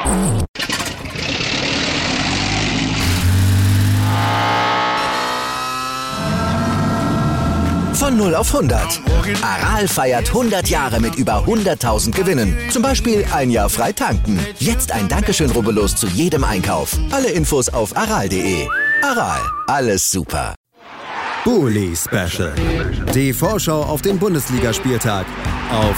Von 0 auf 100. Aral feiert 100 Jahre mit über 100.000 Gewinnen. Zum Beispiel ein Jahr frei tanken. Jetzt ein Dankeschön, rubbellos zu jedem Einkauf. Alle Infos auf aral.de. Aral, alles super. Bully Special. Die Vorschau auf den Bundesligaspieltag auf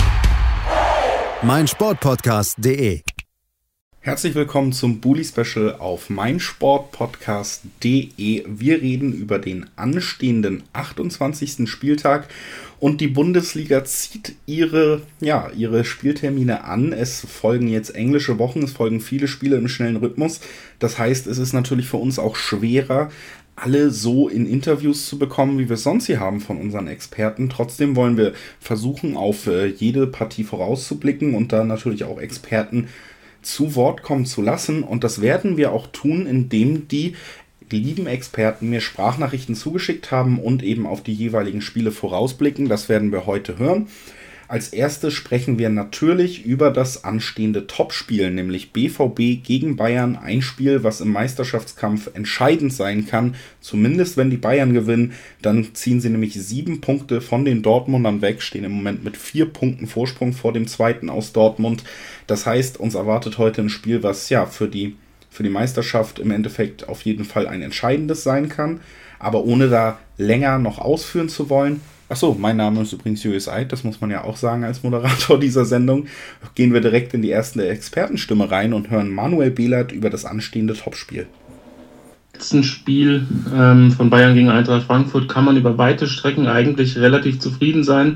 meinsportpodcast.de. Herzlich willkommen zum Bully Special auf meinsportpodcast.de. Wir reden über den anstehenden 28. Spieltag und die Bundesliga zieht ihre Spieltermine an. Es folgen jetzt englische Wochen, es folgen viele Spiele im schnellen Rhythmus. Das heißt, es ist natürlich für uns auch schwerer, alle so in Interviews zu bekommen, wie wir es sonst hier haben von unseren Experten. Trotzdem wollen wir versuchen, auf jede Partie vorauszublicken und da natürlich auch Experten zu Wort kommen zu lassen. Und das werden wir auch tun, indem die lieben Experten mir Sprachnachrichten zugeschickt haben und eben auf die jeweiligen Spiele vorausblicken. Das werden wir heute hören. Als erstes sprechen wir natürlich über das anstehende Topspiel, nämlich BVB gegen Bayern. Ein Spiel, was im Meisterschaftskampf entscheidend sein kann. Zumindest wenn die Bayern gewinnen, dann ziehen sie nämlich 7 Punkte von den Dortmundern weg, stehen im Moment mit 4 Punkten Vorsprung vor dem zweiten aus Dortmund. Das heißt, uns erwartet heute ein Spiel, was ja für die Meisterschaft im Endeffekt auf jeden Fall ein entscheidendes sein kann. Aber ohne da länger noch ausführen zu wollen. Achso, mein Name ist übrigens Julius Eid, das muss man ja auch sagen als Moderator dieser Sendung. Gehen wir direkt in die erste Expertenstimme rein und hören Manuel Behlert über das anstehende Topspiel. Letzten Spiel von Bayern gegen Eintracht Frankfurt kann man über weite Strecken eigentlich relativ zufrieden sein.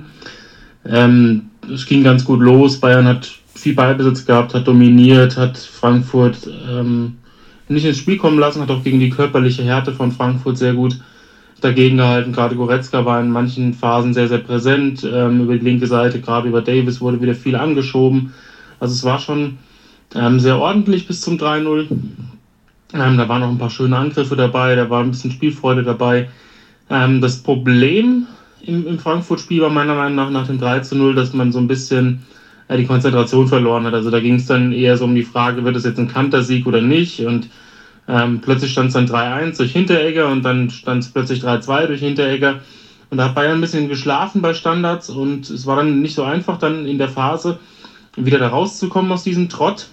Es ging ganz gut los, Bayern hat viel Ballbesitz gehabt, hat dominiert, hat Frankfurt nicht ins Spiel kommen lassen, hat auch gegen die körperliche Härte von Frankfurt sehr gut dagegen gehalten. Gerade Goretzka war in manchen Phasen sehr, sehr präsent. Über die linke Seite, gerade über Davis, wurde wieder viel angeschoben. Also es war schon sehr ordentlich bis zum 3-0. Da waren noch ein paar schöne Angriffe dabei, da war ein bisschen Spielfreude dabei. Das Problem im Frankfurt-Spiel war meiner Meinung nach dem 3-0, dass man so ein bisschen die Konzentration verloren hat. Also da ging es dann eher so um die Frage, wird es jetzt ein Kantersieg oder nicht? Und plötzlich stand es dann 3-1 durch Hinteregger und dann stand es plötzlich 3-2 durch Hinteregger. Und da hat Bayern ein bisschen geschlafen bei Standards und es war dann nicht so einfach, dann in der Phase wieder da rauszukommen aus diesem Trott.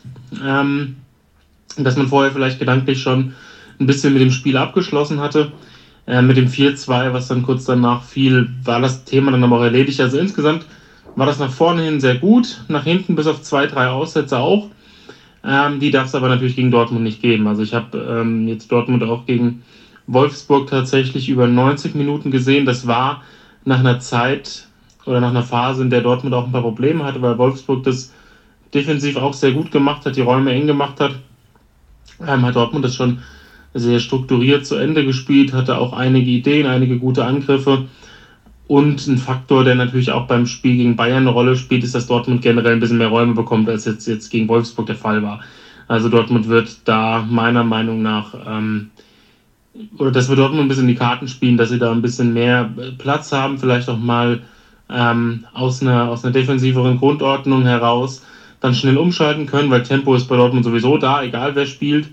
Dass man vorher vielleicht gedanklich schon ein bisschen mit dem Spiel abgeschlossen hatte. Mit dem 4-2, was dann kurz danach fiel, war das Thema dann aber auch erledigt. Also insgesamt war das nach vorne hin sehr gut, nach hinten bis auf 2-3 Aussätze auch. Die darf es aber natürlich gegen Dortmund nicht geben. Also ich habe jetzt Dortmund auch gegen Wolfsburg tatsächlich über 90 Minuten gesehen. Das war nach einer Zeit oder nach einer Phase, in der Dortmund auch ein paar Probleme hatte, weil Wolfsburg das defensiv auch sehr gut gemacht hat, die Räume eng gemacht hat. Hat Dortmund das schon sehr strukturiert zu Ende gespielt, hatte auch einige Ideen, einige gute Angriffe. Und ein Faktor, der natürlich auch beim Spiel gegen Bayern eine Rolle spielt, ist, dass Dortmund generell ein bisschen mehr Räume bekommt, als jetzt gegen Wolfsburg der Fall war. Also Dortmund wird da meiner Meinung nach, das wird Dortmund ein bisschen in die Karten spielen, dass sie da ein bisschen mehr Platz haben, vielleicht auch mal aus einer defensiveren Grundordnung heraus dann schnell umschalten können, weil Tempo ist bei Dortmund sowieso da, egal wer spielt.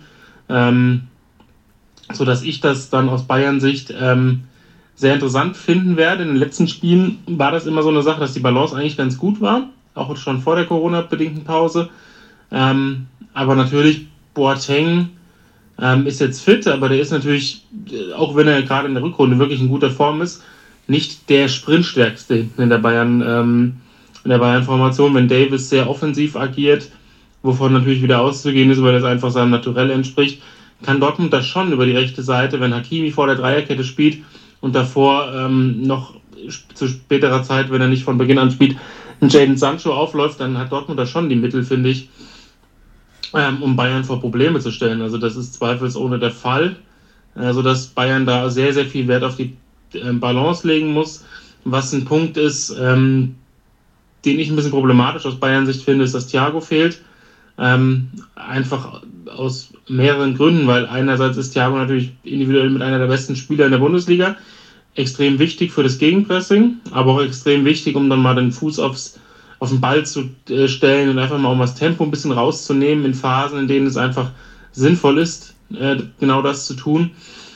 Sodass ich das dann aus Bayern-Sicht sehr interessant finden werde. In den letzten Spielen war das immer so eine Sache, dass die Balance eigentlich ganz gut war, auch schon vor der Corona-bedingten Pause. Aber natürlich, Boateng ist jetzt fit, aber der ist natürlich, auch wenn er gerade in der Rückrunde wirklich in guter Form ist, nicht der Sprintstärkste hinten in der Bayern-Formation. Wenn Davis sehr offensiv agiert, wovon natürlich wieder auszugehen ist, weil das einfach seinem Naturell entspricht, kann Dortmund das schon über die rechte Seite, wenn Hakimi vor der Dreierkette spielt, und davor noch zu späterer Zeit, wenn er nicht von Beginn an spielt, ein Jadon Sancho aufläuft, dann hat Dortmund da schon die Mittel, finde ich, um Bayern vor Probleme zu stellen. Also das ist zweifelsohne der Fall, sodass Bayern da sehr, sehr viel Wert auf die Balance legen muss. Was ein Punkt ist, den ich ein bisschen problematisch aus Bayern-Sicht finde, ist, dass Thiago fehlt. Einfach aus mehreren Gründen, weil einerseits ist Thiago natürlich individuell mit einer der besten Spieler in der Bundesliga, extrem wichtig für das Gegenpressing, aber auch extrem wichtig, um dann mal den Fuß aufs auf den Ball zu stellen und einfach mal um das Tempo ein bisschen rauszunehmen in Phasen, in denen es einfach sinnvoll ist, genau das zu tun.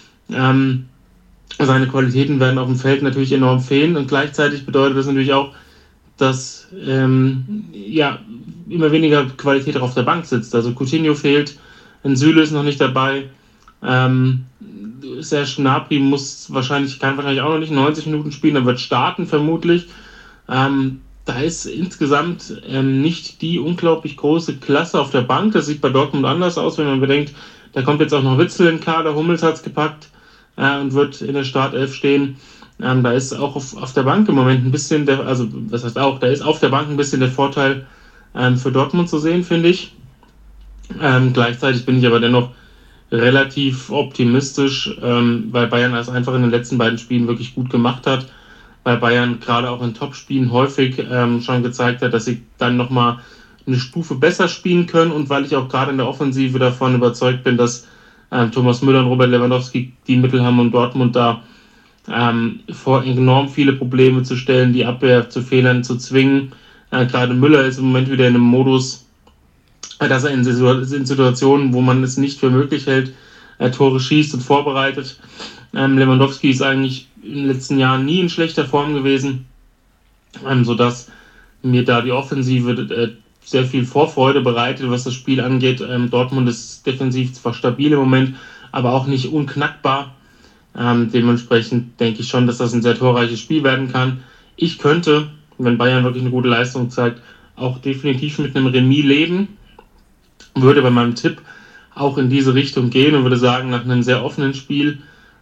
Seine Qualitäten werden auf dem Feld natürlich enorm fehlen und gleichzeitig bedeutet das natürlich auch, dass immer weniger Qualität auch auf der Bank sitzt. Also Coutinho fehlt, ein Süle ist noch nicht dabei, Serge Gnabry kann wahrscheinlich auch noch nicht 90 Minuten spielen, er wird starten vermutlich. Da ist insgesamt nicht die unglaublich große Klasse auf der Bank. Das sieht bei Dortmund anders aus, wenn man bedenkt, da kommt jetzt auch noch Witsel in den Kader, Hummels hat es gepackt und wird in der Startelf stehen. Da ist auch auf der Bank im Moment ein bisschen da ist auf der Bank ein bisschen der Vorteil für Dortmund zu sehen, finde ich. Gleichzeitig bin ich aber dennoch relativ optimistisch, weil Bayern das einfach in den letzten beiden Spielen wirklich gut gemacht hat, weil Bayern gerade auch in Topspielen häufig schon gezeigt hat, dass sie dann nochmal eine Stufe besser spielen können und weil ich auch gerade in der Offensive davon überzeugt bin, dass Thomas Müller und Robert Lewandowski die Mittel haben, um Dortmund da vor enorm viele Probleme zu stellen, die Abwehr zu Fehlern zu zwingen. Gerade Müller ist im Moment wieder in einem Modus, dass er in Situationen, wo man es nicht für möglich hält, Tore schießt und vorbereitet. Lewandowski ist eigentlich in den letzten Jahren nie in schlechter Form gewesen, sodass mir da die Offensive sehr viel Vorfreude bereitet, was das Spiel angeht. Dortmund ist defensiv zwar stabil im Moment, aber auch nicht unknackbar. Dementsprechend denke ich schon, dass das ein sehr torreiches Spiel werden kann. Ich könnte, wenn Bayern wirklich eine gute Leistung zeigt, auch definitiv mit einem Remis leben. Würde bei meinem Tipp auch in diese Richtung gehen und würde sagen, nach einem sehr offenen Spiel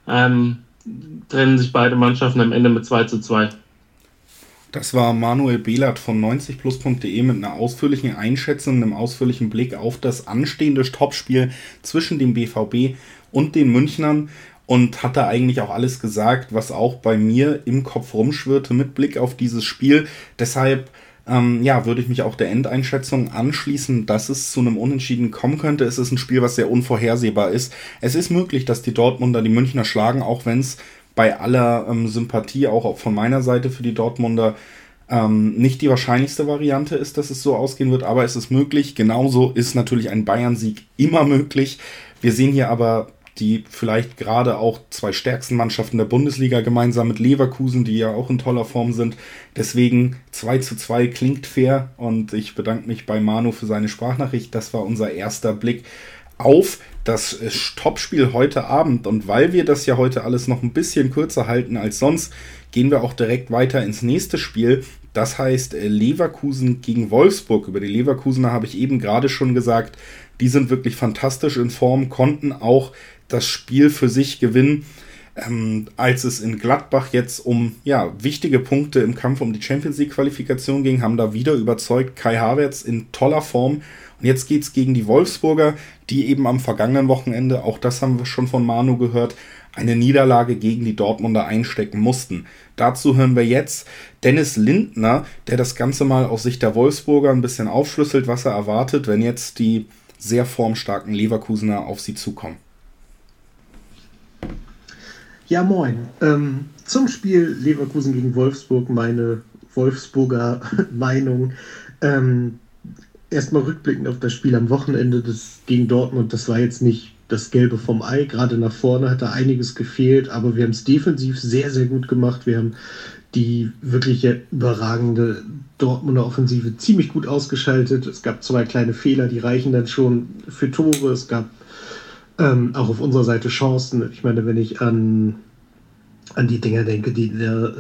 trennen sich beide Mannschaften am Ende mit 2:2. Das war Manuel Behlert von 90plus.de mit einer ausführlichen Einschätzung, einem ausführlichen Blick auf das anstehende Topspiel zwischen dem BVB und den Münchnern und hat da eigentlich auch alles gesagt, was auch bei mir im Kopf rumschwirrte mit Blick auf dieses Spiel. Deshalb würde ich mich auch der Endeinschätzung anschließen, dass es zu einem Unentschieden kommen könnte. Es ist ein Spiel, was sehr unvorhersehbar ist. Es ist möglich, dass die Dortmunder die Münchner schlagen, auch wenn es bei aller Sympathie auch von meiner Seite für die Dortmunder nicht die wahrscheinlichste Variante ist, dass es so ausgehen wird, aber es ist möglich. Genauso ist natürlich ein Bayern-Sieg immer möglich. Wir sehen hier aber die vielleicht gerade auch zwei stärksten Mannschaften der Bundesliga gemeinsam mit Leverkusen, die ja auch in toller Form sind. Deswegen 2:2 klingt fair und ich bedanke mich bei Manu für seine Sprachnachricht. Das war unser erster Blick auf das Topspiel heute Abend. Und weil wir das ja heute alles noch ein bisschen kürzer halten als sonst, gehen wir auch direkt weiter ins nächste Spiel. Das heißt Leverkusen gegen Wolfsburg. Über die Leverkusener habe ich eben gerade schon gesagt, die sind wirklich fantastisch in Form, konnten auch das Spiel für sich gewinnen, als es in Gladbach jetzt um wichtige Punkte im Kampf um die Champions-League-Qualifikation ging, haben da wieder überzeugt. Kai Havertz in toller Form. Und jetzt geht es gegen die Wolfsburger, die eben am vergangenen Wochenende, auch das haben wir schon von Manu gehört, eine Niederlage gegen die Dortmunder einstecken mussten. Dazu hören wir jetzt Dennis Lindner, der das Ganze mal aus Sicht der Wolfsburger ein bisschen aufschlüsselt, was er erwartet, wenn jetzt die sehr formstarken Leverkusener auf sie zukommen. Ja, moin. Zum Spiel Leverkusen gegen Wolfsburg, meine Wolfsburger Meinung. Erstmal rückblickend auf das Spiel am Wochenende gegen Dortmund, das war jetzt nicht das Gelbe vom Ei, gerade nach vorne hat da einiges gefehlt, aber wir haben es defensiv sehr, sehr gut gemacht. Wir haben die wirklich überragende Dortmunder Offensive ziemlich gut ausgeschaltet. Es gab 2 kleine Fehler, die reichen dann schon für Tore. Es gab auch auf unserer Seite Chancen. Ich meine, wenn ich an die Dinger denke, die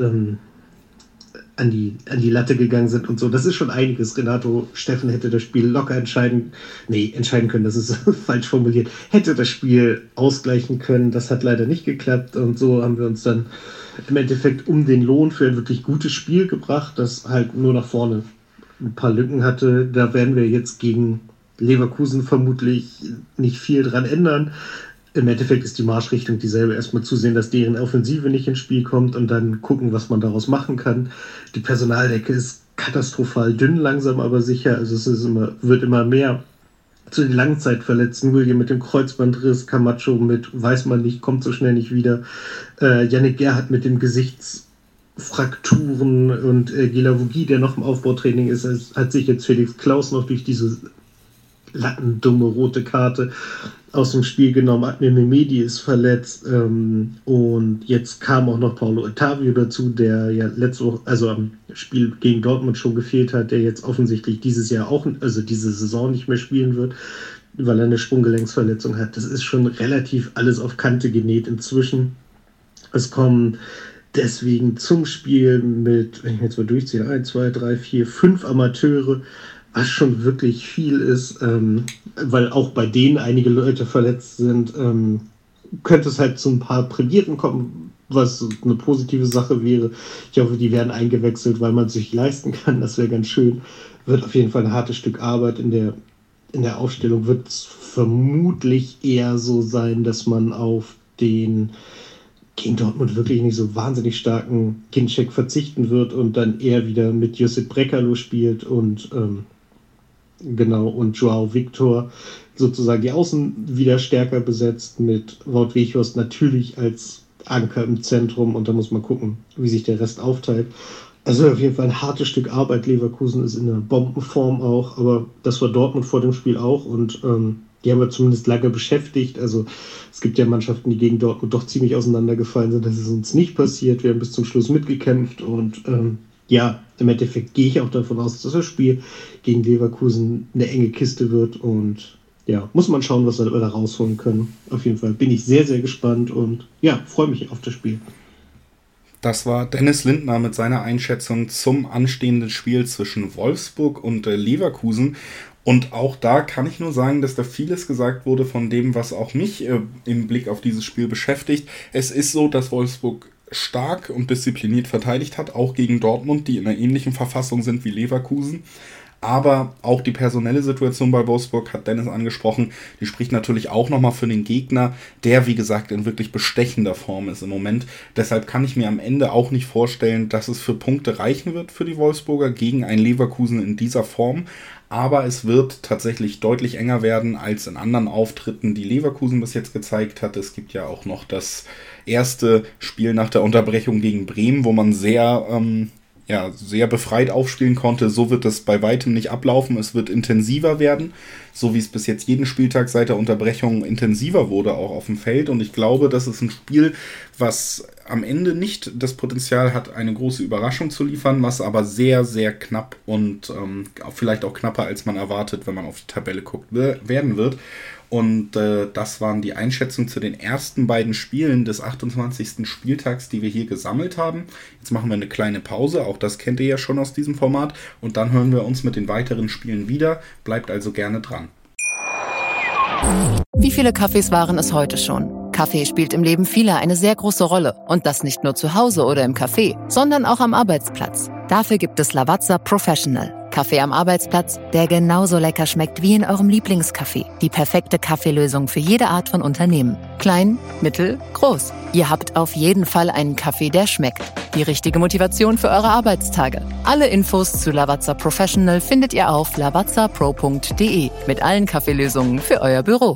an die Latte gegangen sind und so, das ist schon einiges. Renato Steffen hätte das Spiel locker entscheiden können, das ist falsch formuliert, hätte das Spiel ausgleichen können. Das hat leider nicht geklappt und so haben wir uns dann im Endeffekt um den Lohn für ein wirklich gutes Spiel gebracht, das halt nur nach vorne ein paar Lücken hatte. Da werden wir jetzt gegen Leverkusen vermutlich nicht viel dran ändern. Im Endeffekt ist die Marschrichtung dieselbe. Erstmal zusehen, dass deren Offensive nicht ins Spiel kommt und dann gucken, was man daraus machen kann. Die Personaldecke ist katastrophal dünn, langsam aber sicher. Also es wird immer mehr. Zu den Langzeitverletzten, William mit dem Kreuzbandriss, Camacho mit, weiß man nicht, kommt so schnell nicht wieder. Yannick Gerhardt mit dem Frakturen und Gilavogie, der noch im Aufbautraining ist, hat sich jetzt Felix Klaus noch durch diese lattendumme rote Karte aus dem Spiel genommen. Admir Mehmedi ist verletzt und jetzt kam auch noch Paulo Ottavio dazu, der ja letzte Woche, also am Spiel gegen Dortmund schon gefehlt hat, der jetzt offensichtlich dieses Jahr auch, also diese Saison nicht mehr spielen wird, weil er eine Sprunggelenksverletzung hat. Das ist schon relativ alles auf Kante genäht inzwischen. Es kommen deswegen zum Spiel mit, wenn ich mir jetzt mal durchziehe, 1, 2, 3, 4, 5 Amateure, was schon wirklich viel ist, weil auch bei denen einige Leute verletzt sind, könnte es halt zu ein paar Prämierten kommen, was eine positive Sache wäre. Ich hoffe, die werden eingewechselt, weil man es sich leisten kann. Das wäre ganz schön. Wird auf jeden Fall ein hartes Stück Arbeit. In der Aufstellung wird es vermutlich eher so sein, dass man auf den gegen Dortmund wirklich nicht so wahnsinnig starken Ginczek verzichten wird und dann eher wieder mit Josip Brekalo spielt und Joao Victor sozusagen die Außen wieder stärker besetzt, mit Wout Weghorst natürlich als Anker im Zentrum, und da muss man gucken, wie sich der Rest aufteilt. Also auf jeden Fall ein hartes Stück Arbeit. Leverkusen ist in einer Bombenform auch, aber das war Dortmund vor dem Spiel auch, und die haben wir zumindest lange beschäftigt. Also es gibt ja Mannschaften, die gegen Dortmund doch ziemlich auseinandergefallen sind. Das ist uns nicht passiert. Wir haben bis zum Schluss mitgekämpft, und im Endeffekt gehe ich auch davon aus, dass das Spiel gegen Leverkusen eine enge Kiste wird, und muss man schauen, was wir da rausholen können. Auf jeden Fall bin ich sehr, sehr gespannt und freue mich auf das Spiel. Das war Dennis Lindner mit seiner Einschätzung zum anstehenden Spiel zwischen Wolfsburg und Leverkusen. Und auch da kann ich nur sagen, dass da vieles gesagt wurde von dem, was auch mich im Blick auf dieses Spiel beschäftigt. Es ist so, dass Wolfsburg stark und diszipliniert verteidigt hat, auch gegen Dortmund, die in einer ähnlichen Verfassung sind wie Leverkusen. Aber auch die personelle Situation bei Wolfsburg, hat Dennis angesprochen, die spricht natürlich auch nochmal für den Gegner, der, wie gesagt, in wirklich bestechender Form ist im Moment. Deshalb kann ich mir am Ende auch nicht vorstellen, dass es für Punkte reichen wird für die Wolfsburger gegen ein Leverkusen in dieser Form. Aber es wird tatsächlich deutlich enger werden als in anderen Auftritten, die Leverkusen bis jetzt gezeigt hat. Es gibt ja auch noch das erste Spiel nach der Unterbrechung gegen Bremen, wo man sehr befreit aufspielen konnte. So wird es bei weitem nicht ablaufen. Es wird intensiver werden, so wie es bis jetzt jeden Spieltag seit der Unterbrechung intensiver wurde, auch auf dem Feld. Und ich glaube, das ist ein Spiel, was am Ende nicht das Potenzial hat, eine große Überraschung zu liefern, was aber sehr, sehr knapp und vielleicht auch knapper, als man erwartet, wenn man auf die Tabelle guckt, werden wird. Und das waren die Einschätzungen zu den ersten beiden Spielen des 28. Spieltags, die wir hier gesammelt haben. Jetzt machen wir eine kleine Pause, auch das kennt ihr ja schon aus diesem Format. Und dann hören wir uns mit den weiteren Spielen wieder. Bleibt also gerne dran. Wie viele Kaffees waren es heute schon? Kaffee spielt im Leben vieler eine sehr große Rolle. Und das nicht nur zu Hause oder im Café, sondern auch am Arbeitsplatz. Dafür gibt es Lavazza Professional. Kaffee am Arbeitsplatz, der genauso lecker schmeckt wie in eurem Lieblingscafé. Die perfekte Kaffeelösung für jede Art von Unternehmen. Klein, mittel, groß. Ihr habt auf jeden Fall einen Kaffee, der schmeckt. Die richtige Motivation für eure Arbeitstage. Alle Infos zu Lavazza Professional findet ihr auf lavazzapro.de mit allen Kaffeelösungen für euer Büro.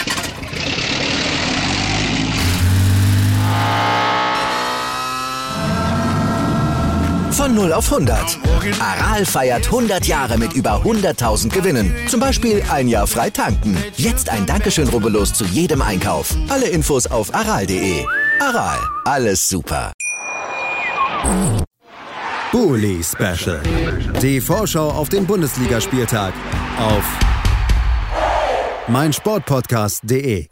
Von 0 auf 100. Aral feiert 100 Jahre mit über 100.000 Gewinnen. Zum Beispiel ein Jahr frei tanken. Jetzt ein Dankeschön, rubbellos zu jedem Einkauf. Alle Infos auf aral.de. Aral, alles super. Bully Special. Die Vorschau auf den Bundesligaspieltag auf meinsportpodcast.de.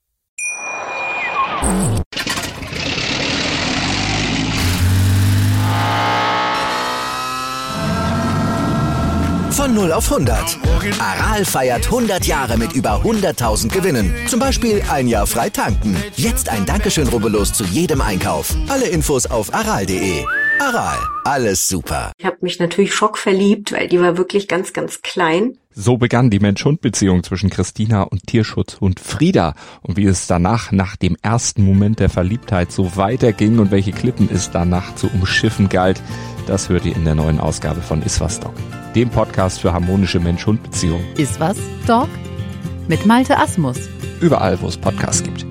Von 0 auf 100. Aral feiert 100 Jahre mit über 100.000 Gewinnen. Zum Beispiel ein Jahr frei tanken. Jetzt ein Dankeschön, rubbellos zu jedem Einkauf. Alle Infos auf aral.de. Aral, alles super. Ich habe mich natürlich schockverliebt, weil die war wirklich ganz, ganz klein. So begann die Mensch-Hund-Beziehung zwischen Christina und Tierschutzhund Frieda. Und wie es danach, nach dem ersten Moment der Verliebtheit, so weiterging und welche Klippen es danach zu umschiffen galt, das hört ihr in der neuen Ausgabe von Iswas Dog, dem Podcast für harmonische Mensch-Hund-Beziehungen. Iswas Dog? Mit Malte Asmus. Überall, wo es Podcasts gibt.